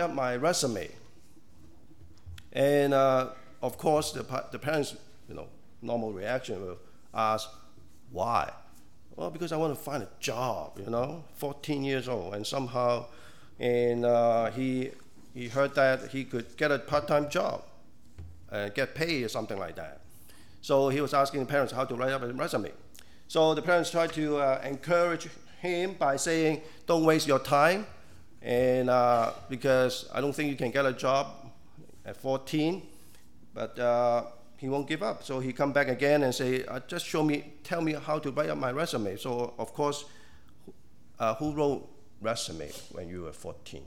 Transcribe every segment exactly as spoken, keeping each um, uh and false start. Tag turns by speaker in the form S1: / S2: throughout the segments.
S1: write up my resume. And uh, of course, the, the parents, you know, normal reaction will ask, why? Well, because I want to find a job, you know, fourteen years old, and somehow, and uh, he he heard that he could get a part-time job and get paid or something like that. So he was asking the parents how to write up a resume. So the parents tried to uh, encourage him by saying, don't waste your time, and uh, because I don't think you can get a job at fourteen, but uh, he won't give up. So he come back again and say, uh, just show me, tell me how to write up my resume. So of course, uh, who wrote resume when you were fourteen?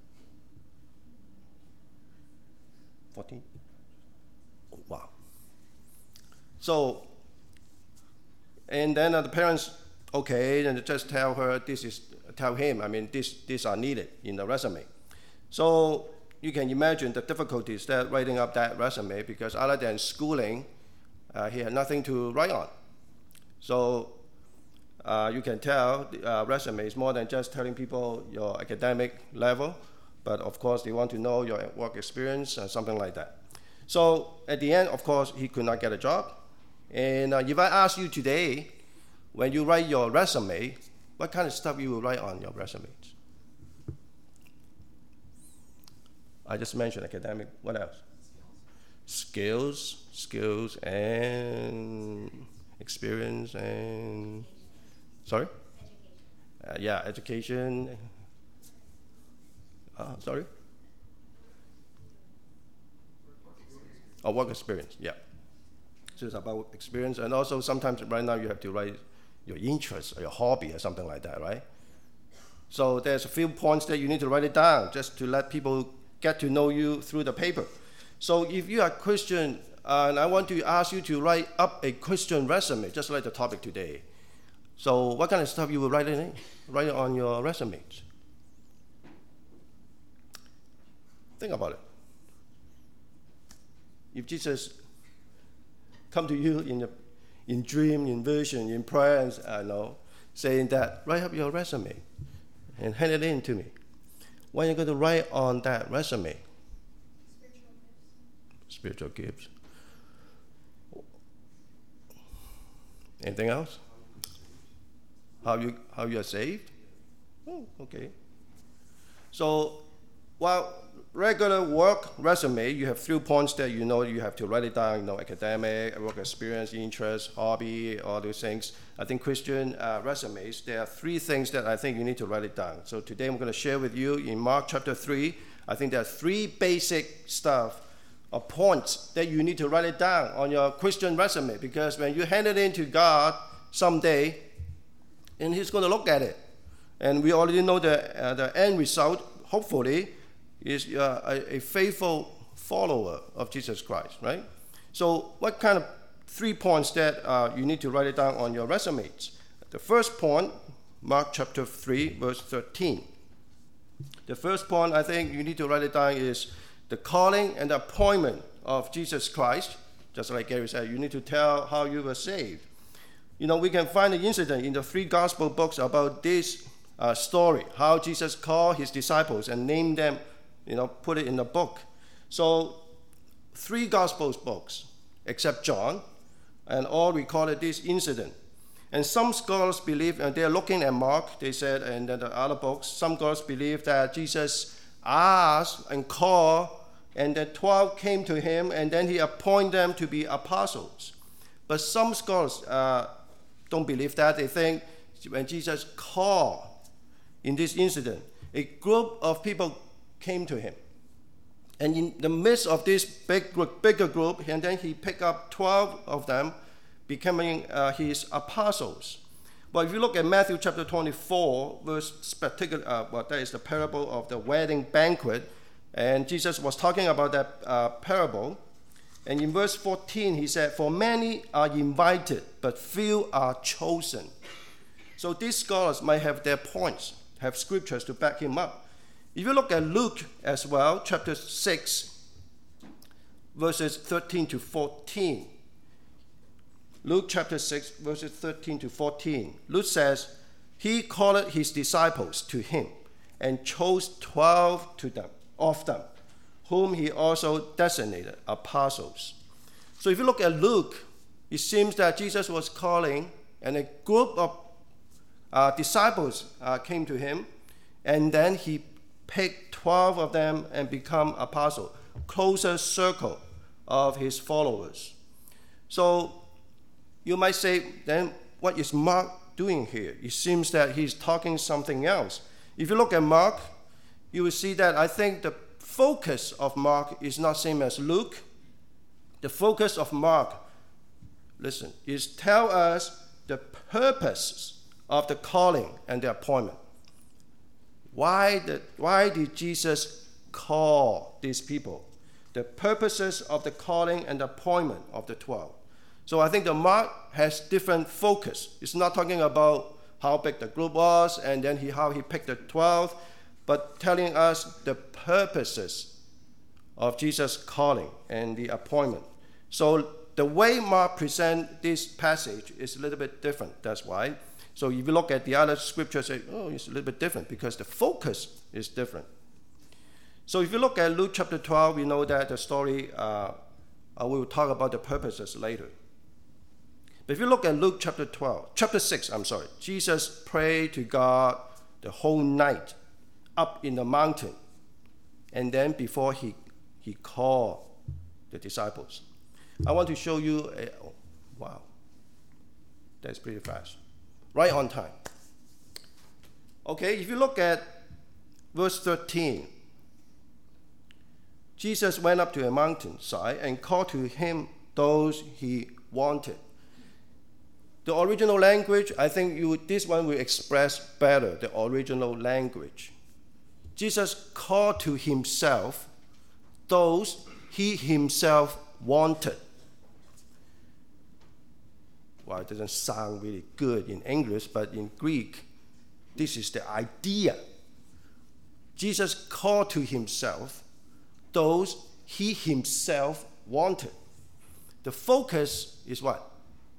S1: fourteen? Oh, wow. So, and then uh, the parents, okay, and just tell her this is, tell him, I mean, this, these are needed in the resume. So you can imagine the difficulties that writing up that resume, because other than schooling, uh, he had nothing to write on. So uh, you can tell the uh, resume is more than just telling people your academic level, but of course they want to know your work experience and something like that. So at the end, of course, he could not get a job. And uh, if I ask you today, when you write your resume, what kind of stuff you will write on your resume? I just mentioned academic. What else? Skills, skills, and experience, and sorry. Uh, yeah, education. Uh, sorry. Oh, work experience. Yeah. So it's about experience, and also sometimes right now you have to write your interest or your hobby or something like that, right? So there's a few points that you need to write it down just to let people get to know you through the paper. So if you are Christian, uh, and I want to ask you to write up a Christian resume, just like the topic today. So what kind of stuff you will write in it? Write it on your resume. Think about it. If Jesus come to you in a, in dream, in vision, in prayer, and I know, saying that, write up your resume and hand it in to me. What are you going to write on that resume? Spiritual gifts. Spiritual gifts. Anything else? How you how you are saved? Oh, okay. So, while regular work resume, you have few points that you know you have to write it down. You know, academic, work experience, interest, hobby, all those things. I think Christian uh, resumes, there are three things that I think you need to write it down. So today I'm going to share with you in Mark chapter three. I think there are three basic stuff or points that you need to write it down on your Christian resume, because when you hand it in to God someday, and He's going to look at it, and we already know the uh, the end result, hopefully, is uh, a, a faithful follower of Jesus Christ, right? So what kind of three points that uh, you need to write it down on your resumes? The first point, Mark chapter three, verse thirteen. The first point I think you need to write it down is the calling and the appointment of Jesus Christ. Just like Gary said, you need to tell how you were saved. You know, we can find an incident in the three gospel books about this uh, story, how Jesus called his disciples and named them, you know, put it in the book. So three gospel books, except John, and all recorded this incident. And some scholars believe, and they're looking at Mark, they said, and then the other books, some scholars believe that Jesus asked and called, and the twelve came to him, and then he appointed them to be apostles. But some scholars uh, don't believe that. They think when Jesus called in this incident, a group of people came to him. And in the midst of this big group, bigger group, and then he picked up twelve of them, becoming uh, his apostles. But if you look at Matthew chapter twenty-four, verse particular, uh, well, that is the parable of the wedding banquet, and Jesus was talking about that uh, parable. And in verse fourteen, he said, "For many are invited, but few are chosen." So these scholars might have their points, have scriptures to back him up. If you look at Luke as well, chapter six, verses thirteen to fourteen. Luke chapter six, verses thirteen to fourteen. Luke says, "He called his disciples to him and chose twelve to them, of them, whom he also designated apostles. So if you look at Luke, it seems that Jesus was calling, and a group of uh, disciples uh, came to him, and then he picked twelve of them and become apostles, closer circle of his followers. So you might say, then what is Mark doing here? It seems that he's talking something else. If you look at Mark, you will see that I think the focus of Mark is not same as Luke. The focus of Mark, listen, is tell us the purpose of the calling and the appointment. Why, the, why did Jesus call these people? The purposes of the calling and the appointment of the twelve. So I think the Mark has different focus. It's not talking about how big the group was and then he, how he picked the twelve, but telling us the purposes of Jesus' calling and the appointment. So the way Mark presents this passage is a little bit different. That's why. So if you look at the other scriptures, say, oh, it's a little bit different because the focus is different. So if you look at Luke chapter twelve, we know that the story, uh, uh, we will talk about the purposes later. But if you look at Luke chapter twelve, chapter six, I'm sorry, Jesus prayed to God the whole night up in the mountain. And then before he, he called the disciples. I want to show you, a, oh, wow, that's pretty fast. Right on time. Okay, if you look at verse thirteen, Jesus went up to a mountainside and called to him those he wanted. The original language, I think you, this one will express better the original language. Jesus called to himself those he himself wanted. Well, it doesn't sound really good in English, but in Greek, this is the idea. Jesus called to himself those he himself wanted. The focus is what?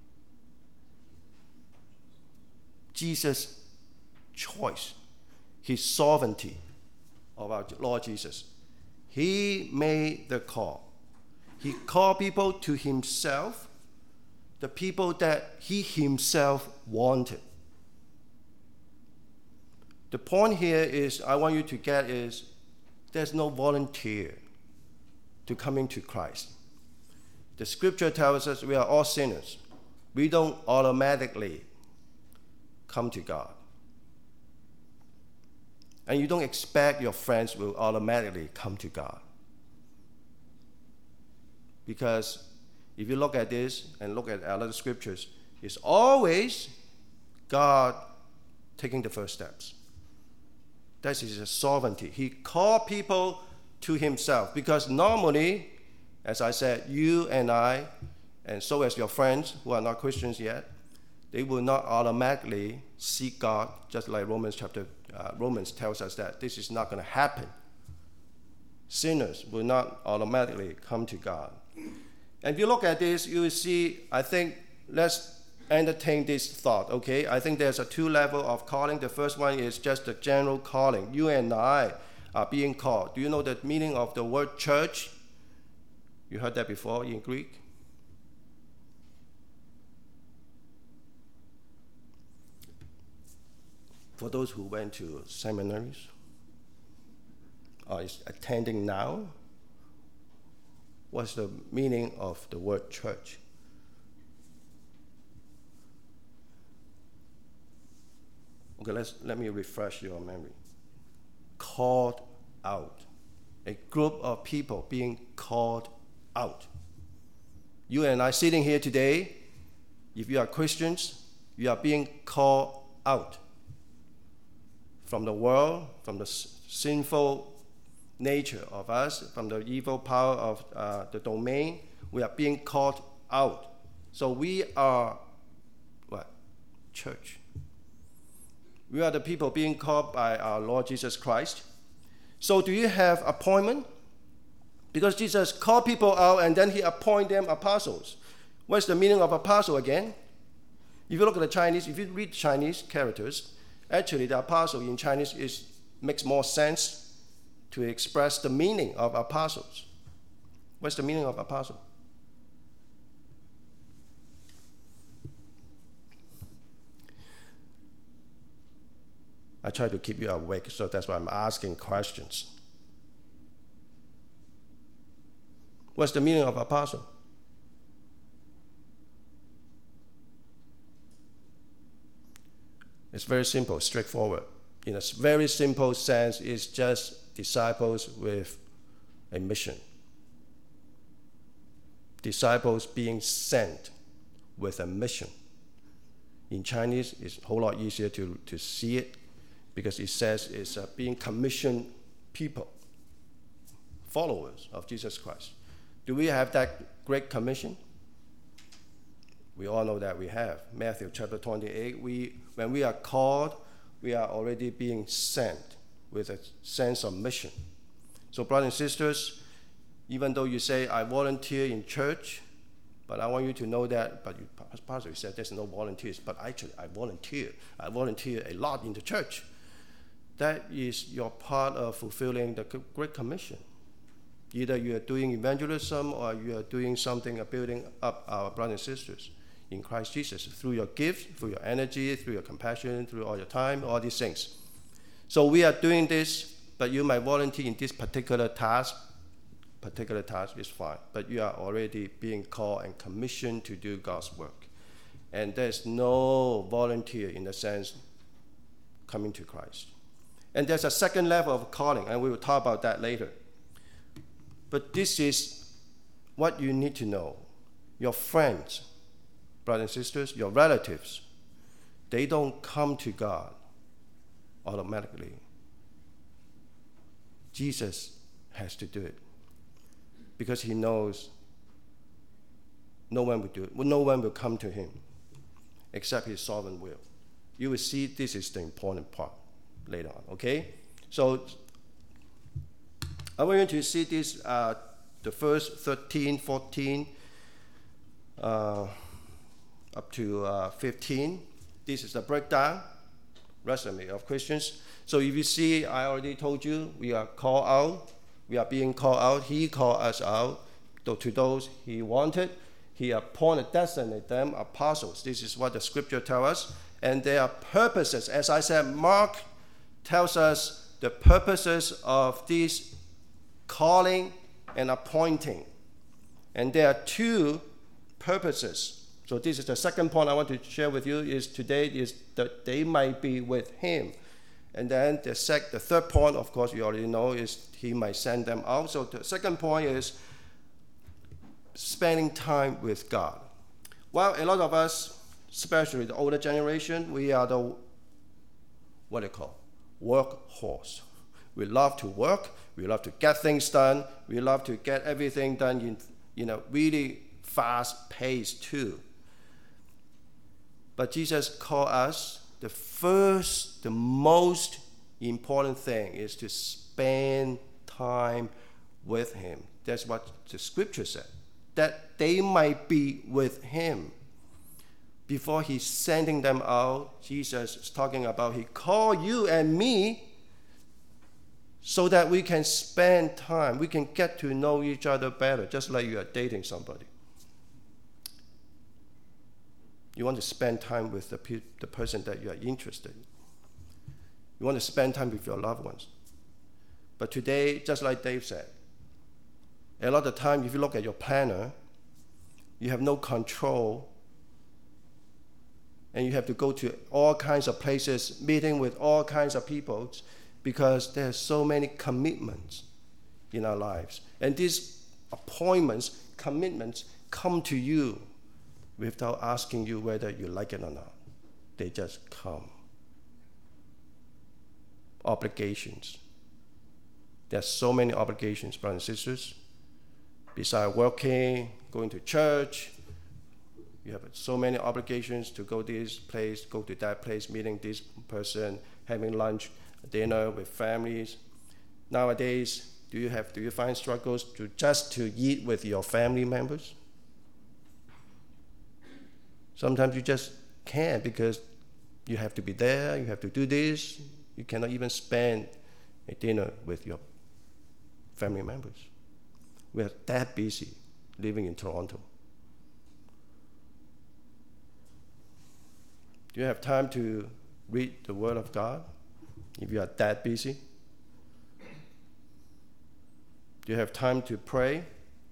S1: Jesus' choice, his sovereignty of our Lord Jesus. He made the call. He called people to himself, the people that he himself wanted. The point here is, I want you to get is, there's no volunteer to coming to Christ. The scripture tells us we are all sinners. We don't automatically come to God. And you don't expect your friends will automatically come to God. Because if you look at this and look at other scriptures, it's always God taking the first steps. That is his sovereignty. He called people to himself because normally, as I said, you and I, and so as your friends who are not Christians yet, they will not automatically seek God, just like Romans chapter uh, Romans tells us that this is not going to happen. Sinners will not automatically come to God. And if you look at this, you will see, I think, let's entertain this thought, okay? I think there's a two level of calling. The first one is just the general calling. You and I are being called. Do you know the meaning of the word church? You heard that before in Greek? For those who went to seminaries or is attending now, what's the meaning of the word church? Okay, let's, let me refresh your memory. Called out. A group of people being called out. You and I sitting here today, if you are Christians, you are being called out from the world, from the sinful nature of us, from the evil power of uh, the domain. We are being called out. So we are what? Church. We are the people being called by our Lord Jesus Christ. So do you have appointment? Because Jesus called people out and then he appointed them apostles. What's the meaning of apostle again? If you look at the Chinese, if you read Chinese characters, actually the apostle in Chinese is makes more sense to express the meaning of apostles. What's the meaning of apostle? I try to keep you awake, so that's why I'm asking questions. What's the meaning of apostle? It's very simple, straightforward. In a very simple sense, it's just disciples with a mission. Disciples being sent with a mission. In Chinese, it's a whole lot easier to, to see it because it says it's uh, being commissioned people, followers of Jesus Christ. Do we have that great commission? We all know that we have. Matthew chapter twenty-eight, we, when we are called, we are already being sent with a sense of mission. So brothers and sisters, even though you say, I volunteer in church, but I want you to know that, but you, Pastor said there's no volunteers, but actually I volunteer. I volunteer a lot in the church. That is your part of fulfilling the Great Commission. Either you are doing evangelism or you are doing something, building up our brothers and sisters in Christ Jesus through your gift, through your energy, through your compassion, through all your time, all these things. So we are doing this, but you might volunteer in this particular task. Particular task is fine, but you are already being called and commissioned to do God's work. And there's no volunteer in the sense coming to Christ. And there's a second level of calling, and we will talk about that later. But this is what you need to know. Your friends, brothers and sisters, your relatives, they don't come to God automatically. Jesus has to do it because he knows no one will do it. No one will come to him except his sovereign will. You will see this is the important part later on, okay? So I want you to see this, uh, the first thirteen, fourteen, uh, up to uh, fifteen. This is the breakdown, resume of Christians. So if you see, I already told you, we are called out. We are being called out. He called us out to those he wanted. He appointed, designated them apostles. This is what the scripture tells us. And their purposes, as I said, Mark tells us the purposes of this calling and appointing. And there are two purposes. So this is the second point I want to share with you is today is that they might be with him. And then the, sec, the third point, of course, you already know, is he might send them out. So the second point is spending time with God. Well, a lot of us, especially the older generation, we are the, what do you call, workhorse. We love to work. We love to get things done. We love to get everything done in, you know, really fast pace too. But Jesus called us, the first, the most important thing is to spend time with him. That's what the scripture said, that they might be with him. Before he's sending them out, Jesus is talking about he called you and me so that we can spend time, we can get to know each other better, just like you are dating somebody. You want to spend time with the, pe- the person that you are interested in. You want to spend time with your loved ones. But today, just like Dave said, a lot of time, if you look at your planner, you have no control, and you have to go to all kinds of places, meeting with all kinds of people, because there are so many commitments in our lives. And these appointments, commitments, come to you without asking you whether you like it or not. They just come. Obligations. There are so many obligations, brothers and sisters. Besides working, going to church, you have so many obligations to go this place, go to that place, meeting this person, having lunch, dinner with families. Nowadays, do you have do you find struggles to just to eat with your family members? Sometimes you just can't because you have to be there, you have to do this. You cannot even spend a dinner with your family members. We are that busy living in Toronto. Do you have time to read the Word of God if you are that busy? Do you have time to pray?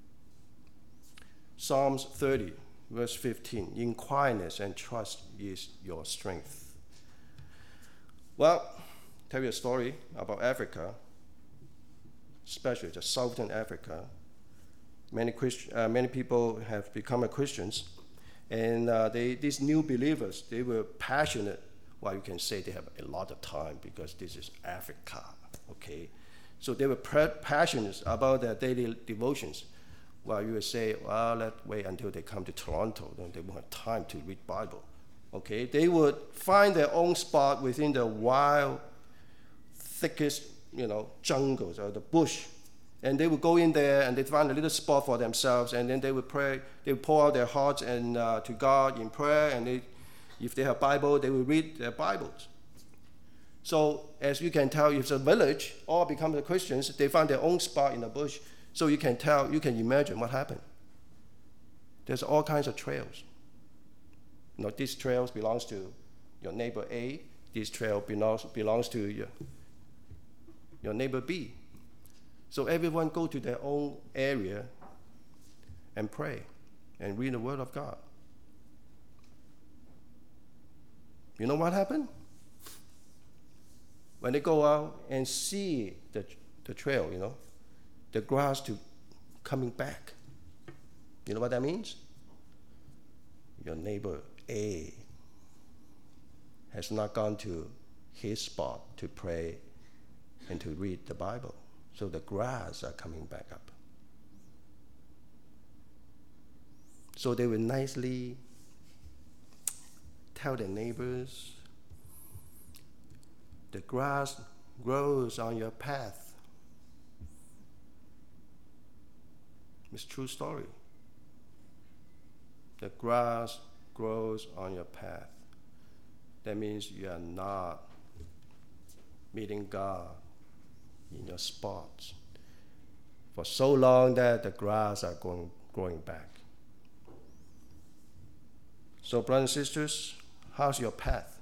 S1: Psalms thirty, verse fifteen, in quietness and trust is your strength. Well, tell you a story about Africa, especially the Southern Africa. Many Christ, uh, many people have become a Christians, and uh, they these new believers, they were passionate. Well, you can say they have a lot of time because this is Africa, okay? So they were passionate about their daily devotions. Well, you would say, well, let's wait until they come to Toronto, then they won't have time to read Bible. Okay, they would find their own spot within the wild, thickest, you know, jungles or the bush, and they would go in there and they find a little spot for themselves, and then they would pray. They would pour out their hearts and uh, to God in prayer, and they, if they have Bible, they would read their Bibles. So, as you can tell, if it's a village, all become the Christians, they find their own spot in the bush. So you can tell, you can imagine what happened. There's all kinds of trails. You know, this trail belongs to your neighbor A. This trail belongs, belongs to your, your neighbor B. So everyone go to their own area and pray and read the Word of God. You know what happened? When they go out and see the, the trail, you know, the grass to coming back. You know what that means? Your neighbor A has not gone to his spot to pray and to read the Bible. So the grass are coming back up. So they will nicely tell their neighbors, the grass grows on your path. It's a true story. The grass grows on your path. That means you are not meeting God in your spots for so long that the grass are going, growing back. So, brothers and sisters, how's your path?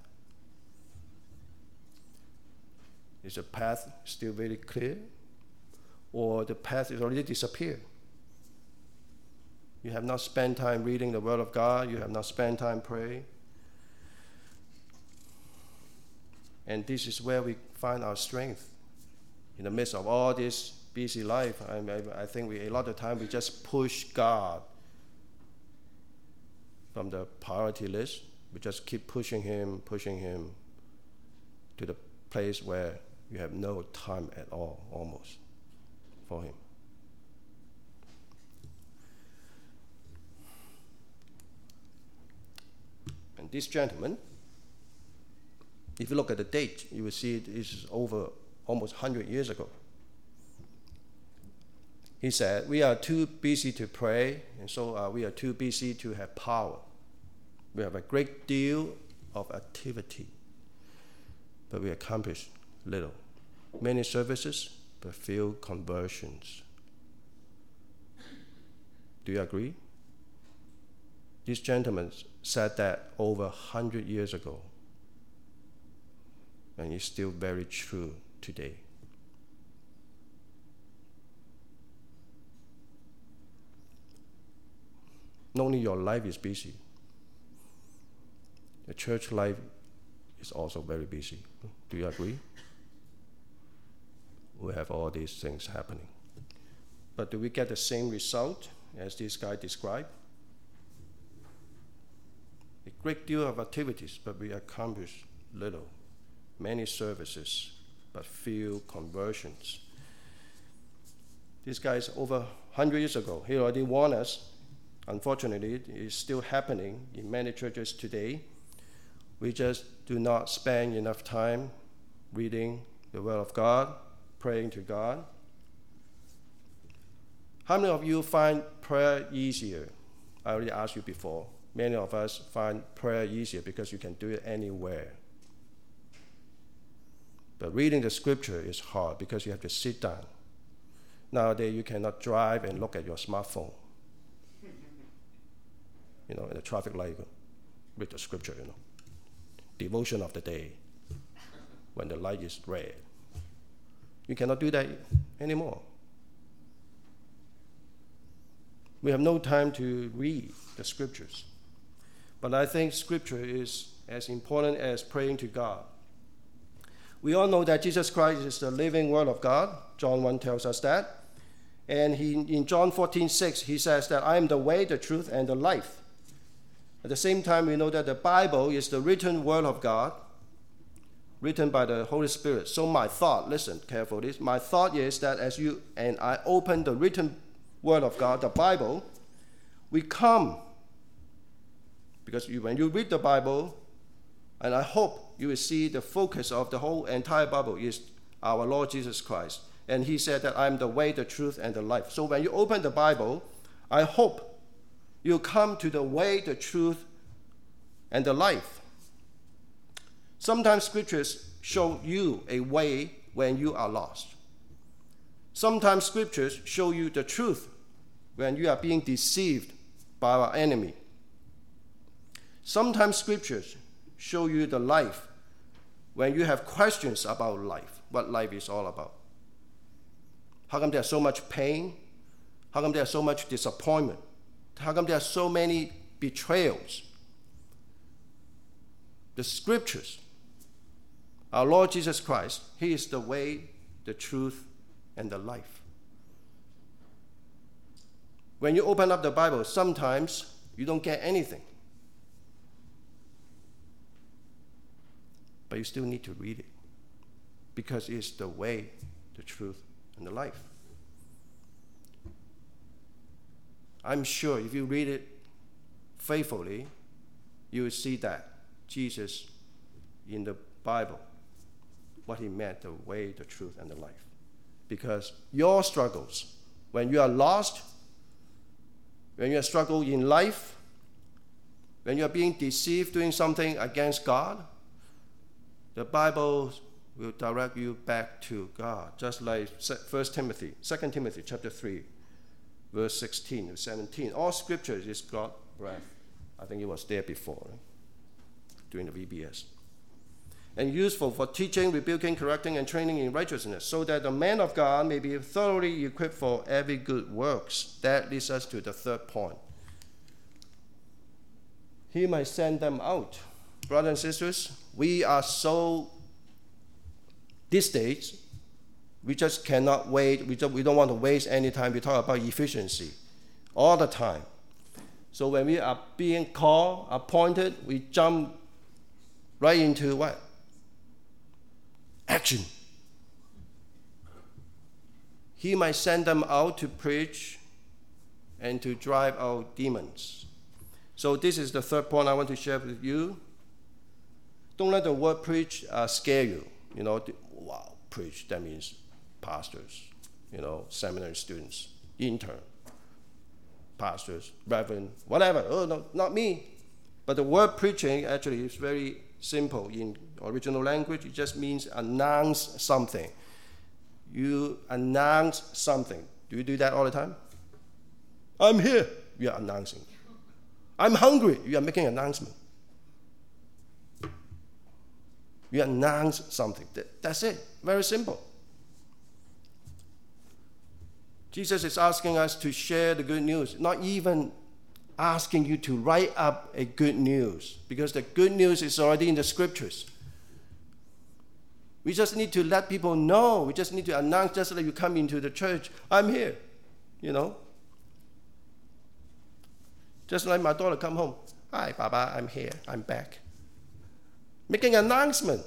S1: Is the path still very clear? Or the path is already disappeared? You have not spent time reading the Word of God. You have not spent time praying. And this is where we find our strength. In the midst of all this busy life, I, I, I think we, a lot of time we just push God from the priority list. We just keep pushing Him, pushing Him to the place where you have no time at all, almost, for Him. And this gentleman, if you look at the date, you will see it is over almost one hundred years ago. He said, we are too busy to pray, and so uh, we are too busy to have power. We have a great deal of activity, but we accomplish little. Many services, but few conversions. Do you agree? This gentleman said that over one hundred years ago, and it's still very true today. Not only your life is busy, the church life is also very busy. Do you agree? We have all these things happening. But do we get the same result as this guy described? A great deal of activities, but we accomplish little. Many services, but few conversions. This guy is over one hundred years ago. He already warned us. Unfortunately, it is still happening in many churches today. We just do not spend enough time reading the Word of God, praying to God. How many of you find prayer easier? I already asked you before. Many of us find prayer easier because you can do it anywhere. But reading the scripture is hard because you have to sit down. Nowadays, you cannot drive and look at your smartphone. You know, in the traffic light, read the scripture, you know. Devotion of the day, when the light is red. You cannot do that anymore. We have no time to read the scriptures. But I think scripture is as important as praying to God. We all know that Jesus Christ is the living word of God. John one tells us that. And he, in John fourteen six, he says that I am the way, the truth, and the life. At the same time, we know that the Bible is the written word of God, written by the Holy Spirit. So my thought, listen carefully, my thought is that as you and I open the written word of God, the Bible, we come, because you, when you read the Bible, and I hope you will see the focus of the whole entire Bible is our Lord Jesus Christ. And he said that I am the way, the truth, and the life. So when you open the Bible, I hope you come to the way, the truth, and the life. Sometimes scriptures show you a way when you are lost. Sometimes scriptures show you the truth when you are being deceived by our enemy. Sometimes scriptures show you the life when you have questions about life, what life is all about. How come there's so much pain? How come there's so much disappointment? How come there are so many betrayals? The scriptures, our Lord Jesus Christ, he is the way, the truth, and the life. When you open up the Bible, sometimes you don't get anything. But you still need to read it, because it's the way, the truth, and the life. I'm sure if you read it faithfully, you will see that Jesus in the Bible, what he meant, the way, the truth, and the life. Because your struggles, when you are lost, when you are struggling in life, when you are being deceived doing something against God, the Bible will direct you back to God, just like First Timothy, Second Timothy chapter three, verse sixteen to seventeen. All scripture is God's breath. I think it was there before, right? During the V B S. And useful for teaching, rebuking, correcting, and training in righteousness, so that the man of God may be thoroughly equipped for every good works. That leads us to the third point. He might send them out. Brothers and sisters, we are so, these days, we just cannot wait. We don't, we don't want to waste any time. We talk about efficiency all the time. So when we are being called, appointed, we jump right into what? Action. He might send them out to preach and to drive out demons. So this is the third point I want to share with you. Don't let the word preach uh, scare you. You know, wow, preach, that means pastors, you know, seminary students, intern, pastors, reverend, whatever. Oh, no, not me. But the word preaching actually is very simple. In original language, it just means announce something. You announce something. Do you do that all the time? I'm here. You are announcing. I'm hungry. You are making an announcement. You announce something. That's it. Very simple. Jesus is asking us to share the good news, not even asking you to write up a good news, because the good news is already in the scriptures. We just need to let people know. We just need to announce, just like you come into the church, I'm here, you know. Just like my daughter come home, hi, Baba, I'm here, I'm back. Making an announcement.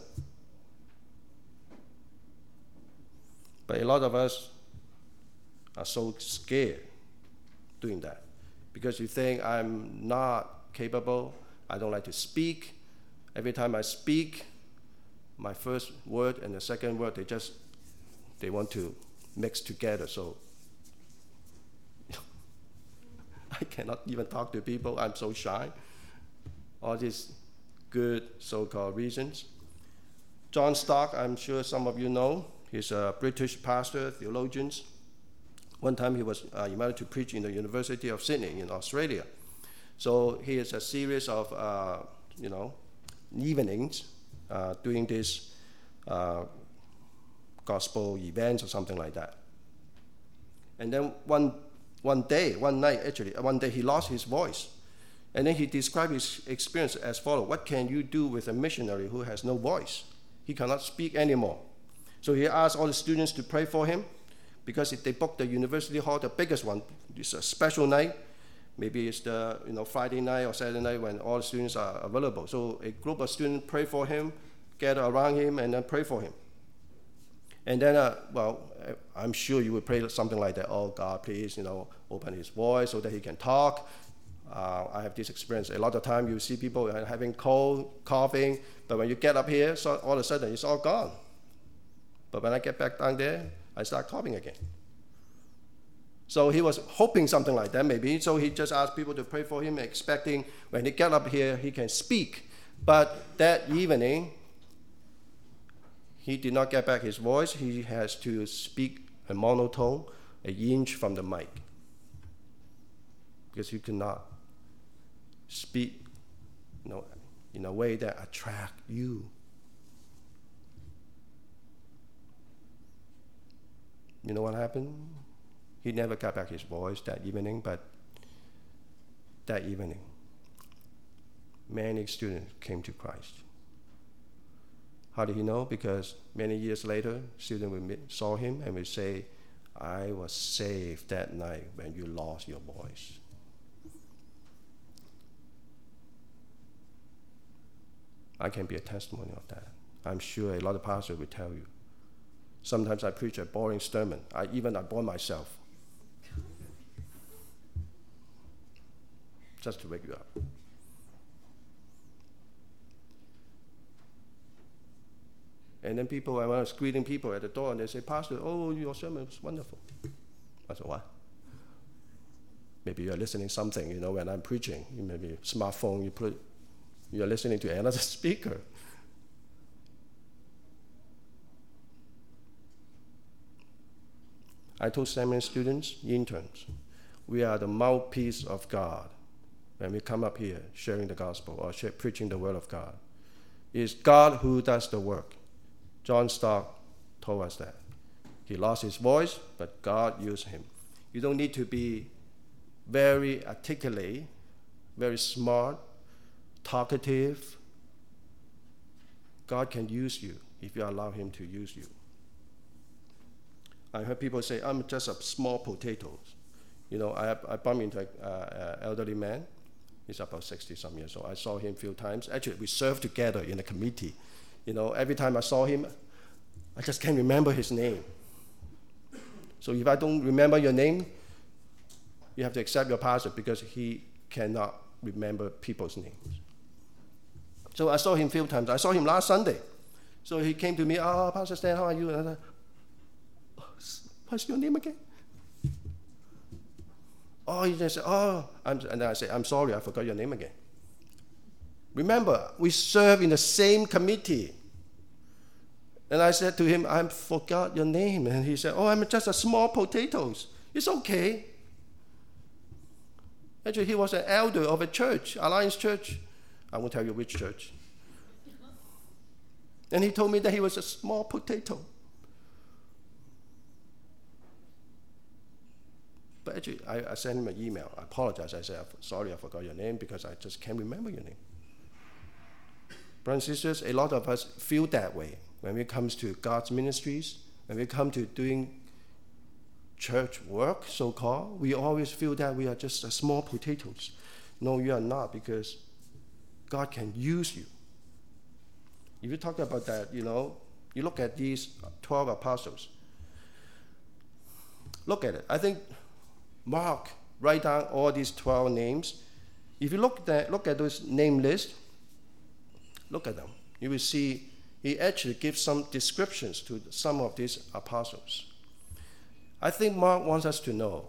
S1: But a lot of us are so scared doing that, because you think I'm not capable, I don't like to speak. Every time I speak, my first word and the second word, they just, they want to mix together. So I cannot even talk to people. I'm so shy. All these good so-called reasons. John Stott, I'm sure some of you know, he's a British pastor, theologian. One time he was uh, invited to preach in the University of Sydney in Australia. So he has a series of, uh, you know, evenings uh, doing this uh, gospel events or something like that. And then one one day, one night actually, one day he lost his voice. And then he described his experience as follows. What can you do with a missionary who has no voice? He cannot speak anymore. So he asked all the students to pray for him, because if they booked the university hall, the biggest one, it's a special night. Maybe it's the you know Friday night or Saturday night when all the students are available. So a group of students pray for him, gather around him, and then pray for him. And then, uh, well, I'm sure you would pray something like that. Oh, God, please, you know, open his voice so that he can talk. Uh, I have this experience. A lot of time you see people having cold, coughing, but when you get up here, so all of a sudden it's all gone. But when I get back down there, I start coughing again. So he was hoping something like that maybe. So he just asked people to pray for him, expecting when he get up here, he can speak. But that evening, he did not get back his voice. He has to speak a monotone, an inch from the mic. Because he could not speak you know, in a way that attracts you. You know what happened? He never got back his voice that evening, but that evening, many students came to Christ. How did he know? Because many years later, students will meet, saw him and will say, I was saved that night when you lost your voice. I can be a testimony of that. I'm sure a lot of pastors will tell you. Sometimes I preach a boring sermon. I, even I bore myself. Just to wake you up. And then people, I was greeting people at the door, and they say, Pastor, oh, your sermon was wonderful. I said, what? Maybe you're listening something, you know, when I'm preaching. You maybe smartphone, you put, you're listening to another speaker. I told seminary students, interns, we are the mouthpiece of God when we come up here sharing the gospel or share, preaching the word of God. It's God who does the work. John Stott told us that. He lost his voice, but God used him. You don't need to be very articulate, very smart, talkative. God can use you if you allow him to use you. I heard people say, I'm just a small potato. You know, I, I bumped into an uh, elderly man. He's about sixty-some years old. I saw him a few times. Actually, we served together in a committee. You know, every time I saw him, I just can't remember his name. So if I don't remember your name, you have to accept your pastor because he cannot remember people's names. So I saw him a few times. I saw him last Sunday. So he came to me, oh, Pastor Stan, how are you? And I said, what's your name again? Oh, he just said, oh, I'm, and then I said, I'm sorry, I forgot your name again. Remember, we serve in the same committee. And I said to him, I forgot your name. And he said, oh, I'm just a small potatoes. It's okay. Actually, he was an elder of a church, Alliance Church. I won't tell you which church. And he told me that he was a small potato. But actually, I, I sent him an email. I apologized. I said, sorry, I forgot your name because I just can't remember your name. Brothers and sisters, a lot of us feel that way when it comes to God's ministries, when we come to doing church work, so-called. We always feel that we are just a small potatoes. No, you are not, because God can use you. If you talk about that, you know, you look at these twelve apostles. Look at it. I think Mark write down all these twelve names. If you look at look at those name lists, look at them. You will see he actually gives some descriptions to some of these apostles. I think Mark wants us to know.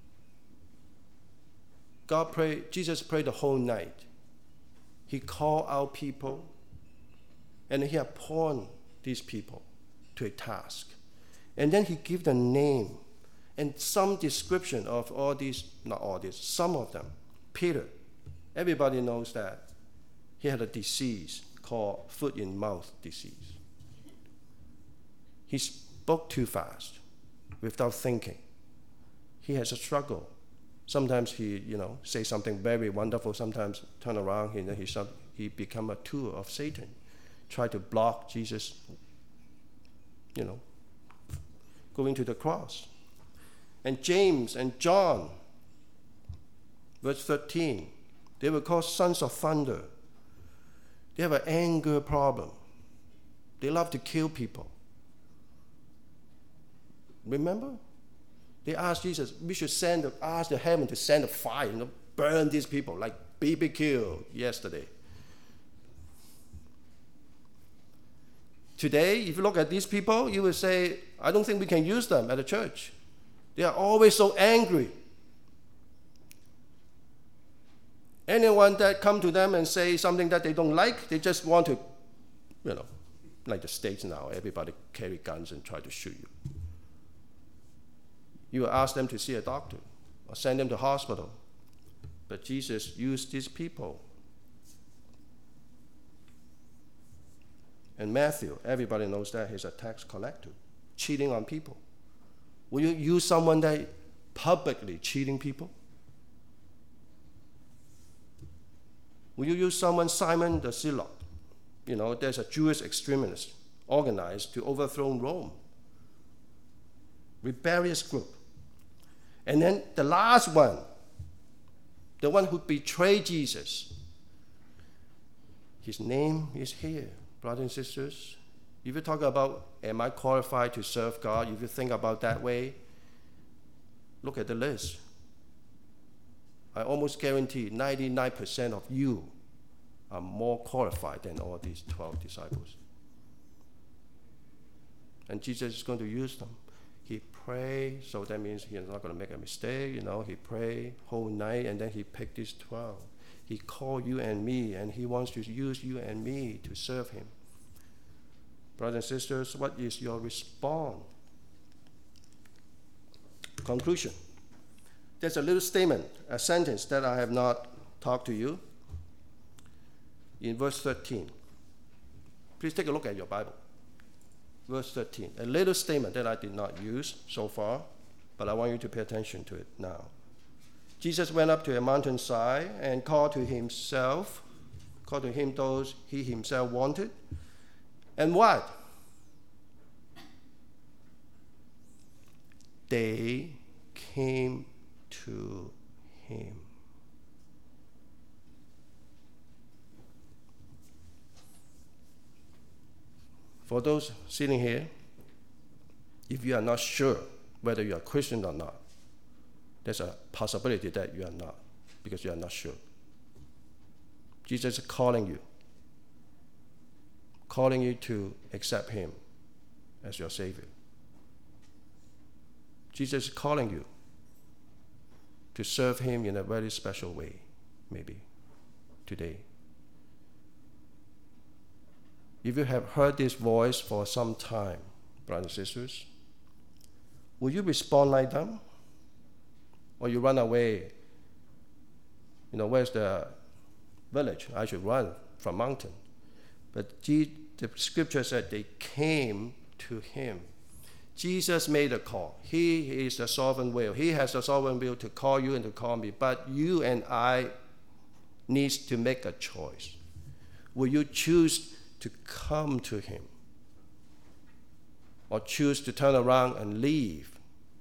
S1: God prayed, Jesus prayed the whole night. He called out people, and he appointed these people to a task. And then he gave them name And some description of all these, not all these, some of them. Peter, everybody knows that he had a disease called foot in mouth disease. He spoke too fast without thinking. He has a struggle. Sometimes he, you know, say something very wonderful. Sometimes turn around and he he become a tool of Satan, try to block Jesus, you know, going to the cross. And James and John, verse thirteen, they were called sons of thunder. They have an anger problem. They love to kill people. Remember? They asked Jesus, we should send, the, ask the heaven to send a fire, you know, burn these people like B B Q yesterday. Today, if you look at these people, you will say, I don't think we can use them at the church. They are always so angry. Anyone that come to them and say something that they don't like, they just want to, you know, like the States now, everybody carry guns and try to shoot you. You will ask them to see a doctor or send them to hospital. But Jesus used these people. And Matthew, everybody knows that he's a tax collector, cheating on people. Will you use someone that publicly cheating people? Will you use someone, Simon the Zealot? You know, there's a Jewish extremist organized to overthrow Rome. Rebellious group. And then the last one, the one who betrayed Jesus, his name is here, brothers and sisters. If you talk about, am I qualified to serve God? If you think about that way, look at the list. I almost guarantee ninety-nine percent of you are more qualified than all these twelve disciples. And Jesus is going to use them. He prayed, so that means he's not going to make a mistake, you know. He prayed whole night, and then he picked these twelve. He called you and me, and he wants to use you and me to serve him. Brothers and sisters, what is your response? Conclusion. There's a little statement, a sentence that I have not talked to you. In verse thirteen. Please take a look at your Bible. Verse thirteen, a little statement that I did not use so far, but I want you to pay attention to it now. Jesus went up to a mountainside and called to himself, called to him those he himself wanted. And what? They came to him. For those sitting here, if you are not sure whether you are Christian or not, there's a possibility that you are not, because you are not sure. Jesus is calling you, calling you to accept him as your Savior. Jesus is calling you to serve him in a very special way, maybe, today. If you have heard this voice for some time, brothers and sisters, will you respond like them? Or you run away? You know, where's the village? I should run from mountain. But the scripture said they came to him. Jesus made a call. He is the sovereign will. He has the sovereign will to call you and to call me. But you and I need to make a choice. Will you choose to come to him, or choose to turn around and leave?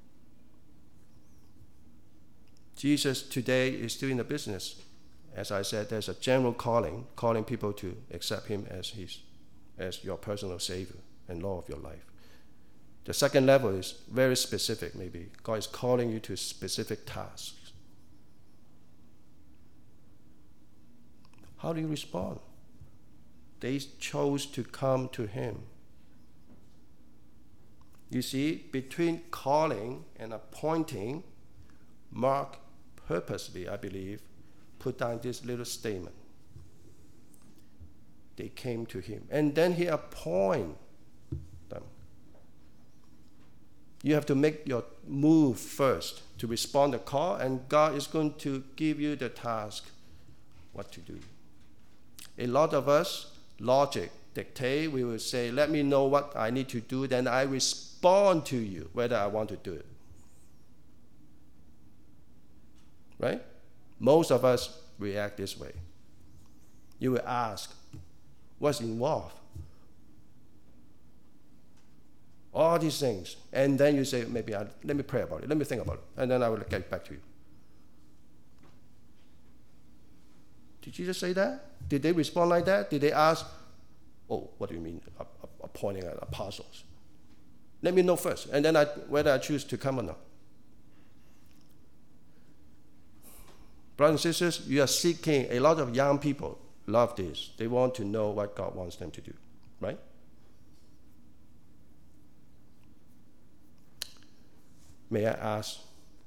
S1: Jesus today is still in the business. As I said, there's a general calling, calling people to accept him as his, as your personal Savior and Lord of your life. The second level is very specific, maybe. God is calling you to specific tasks. How do you respond? They chose to come to him. You see, between calling and appointing, Mark purposely, I believe, put down this little statement. They came to him. And then he appointed them. You have to make your move first to respond to the call, and God is going to give you the task what to do. A lot of us, logic dictate, we will say, let me know what I need to do, then I respond to you whether I want to do it. Right? Most of us react this way. You will ask, what's involved? All these things. And then you say, maybe I, let me pray about it. Let me think about it. And then I will get back to you. Did you just say that? Did they respond like that? Did they ask, oh, what do you mean, appointing apostles? Let me know first, and then I, whether I choose to come or not. Brothers and sisters, you are seeking, a lot of young people love this. They want to know what God wants them to do, right? May I ask,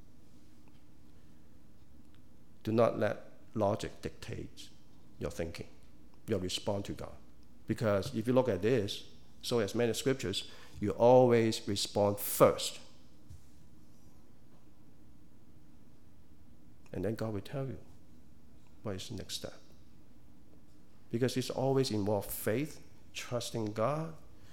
S1: do not let logic dictate your thinking, your response to God. Because if you look at this, so as many scriptures, you always respond first. And then God will tell you what is the next step. Because it's always involved faith, trusting God.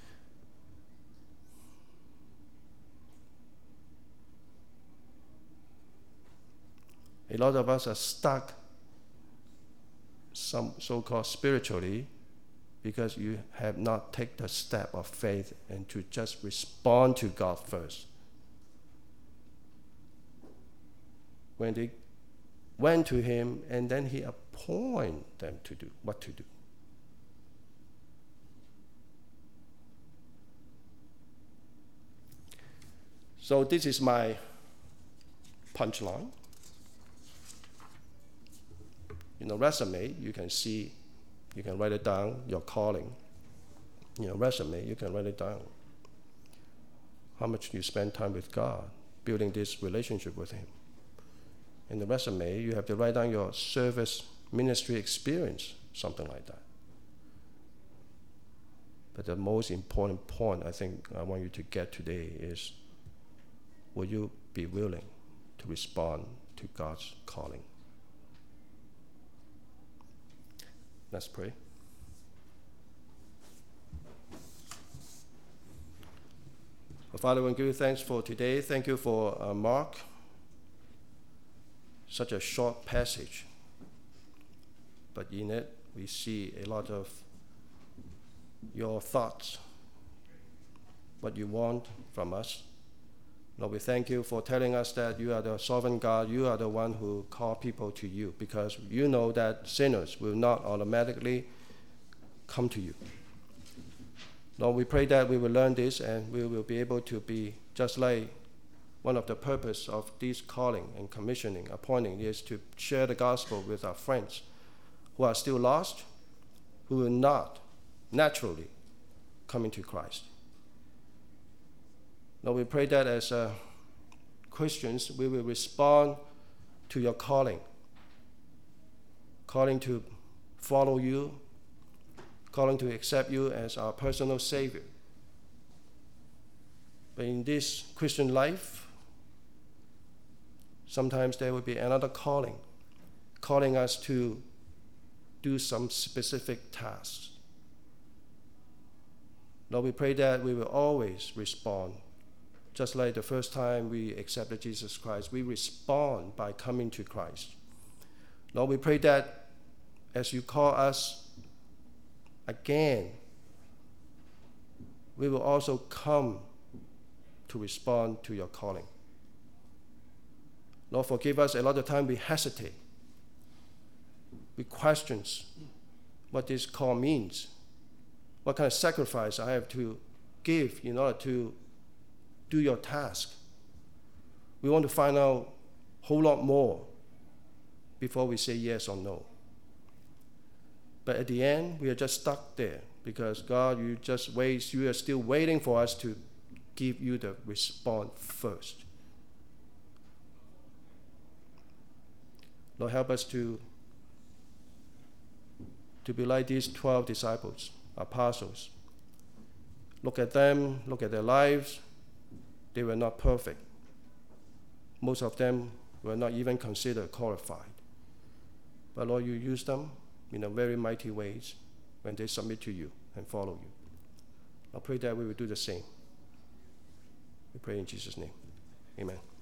S1: A lot of us are stuck, some so-called spiritually, because you have not taken the step of faith and to just respond to God first. When they went to him, and then he appointed them to do what to do. So this is my punchline. In a resume, you can see, you can write it down, your calling. In your resume, you can write it down. How much you spend time with God, building this relationship with him. In the resume, you have to write down your service ministry experience, something like that. But the most important point I think I want you to get today is, will you be willing to respond to God's calling? Let's pray. Well, Father, we give you thanks for today. Thank you for uh, Mark. Such a short passage, but in it we see a lot of your thoughts, what you want from us. Lord, we thank you for telling us that you are the sovereign God. You are the one who call people to you, because you know that sinners will not automatically come to you. Lord, we pray that we will learn this and we will be able to be just like one of the purpose of this calling and commissioning, appointing, is to share the gospel with our friends who are still lost, who will not naturally come into Christ. Lord, we pray that as uh, Christians, we will respond to your calling, calling to follow you, calling to accept you as our personal Savior. But in this Christian life, sometimes there will be another calling, calling us to do some specific tasks. Lord, we pray that we will always respond. Just like the first time we accepted Jesus Christ, we respond by coming to Christ. Lord, we pray that as you call us again, we will also come to respond to your calling. Lord, forgive us. A lot of time we hesitate. We question what this call means. What kind of sacrifice I have to give in order to do your task. We want to find out a whole lot more before we say yes or no. But at the end, we are just stuck there because God, you just wait. You are still waiting for us to give you the response first. Lord, help us to, to be like these twelve disciples, apostles. Look at them, look at their lives, they were not perfect. Most of them were not even considered qualified. But Lord, you use them in a very mighty ways when they submit to you and follow you. I pray that we will do the same. We pray in Jesus' name. Amen.